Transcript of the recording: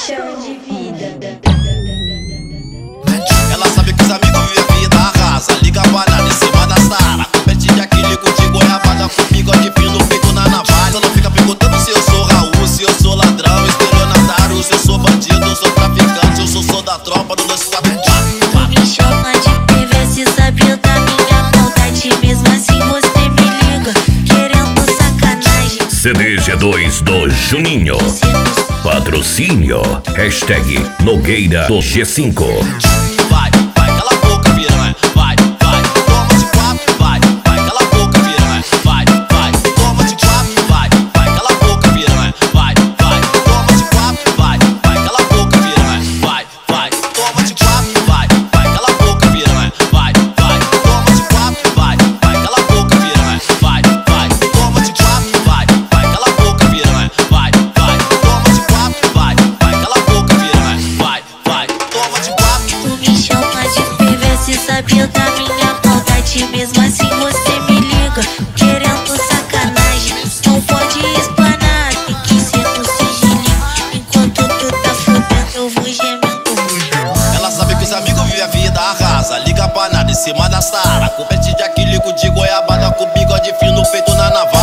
paixão de vida. Ela sabe que os amigos vivem a vida arrasa. Liga a banana em cima da Sara. Compete de acrílico de goiabada com bigode fino feito na navalha. Não fica perguntando se eu sou Raul, se eu sou ladrão, estelionatário, se eu sou bandido, eu sou traficante, eu sou da tropa do 244. Me chama de perverso e sabe da minha maldade. Mesmo assim você me liga, querendo sacanagem. CDG2 do Juninho. Patrocínio hashtag Nogueira do G5. Vai, cala a boca, piranha. Vai, toma de quatro. Vai, cala a boca, piranha. Vai, toma de quatro. Vai, cala a boca, piranha. Vai, toma de quatro. Vai, cala a boca, piranha. Vai, toma de quatro. Vai, cala a boca, piranha. Vai, toma de quatro. Vai, cala a boca, piranha. Vai, toma de quatro. Vai, cala a boca, piranha. Vai, toma de quatro. Vai, cala a boca, piranha. Vai, toma de quatro. Tu me chama de perverso e sabe da minha maldade. Mesmo assim você me liga, querendo sacanagem. Não pode explanar, tem que ser no sigilinho. Enquanto tu tá fudendo eu vou gemendo. Ela sabe que os amigos vivem a vida arrasa. Liga a panada em cima da Sara. Compete de acrílico de goiabada com bigode fino feito na navalha.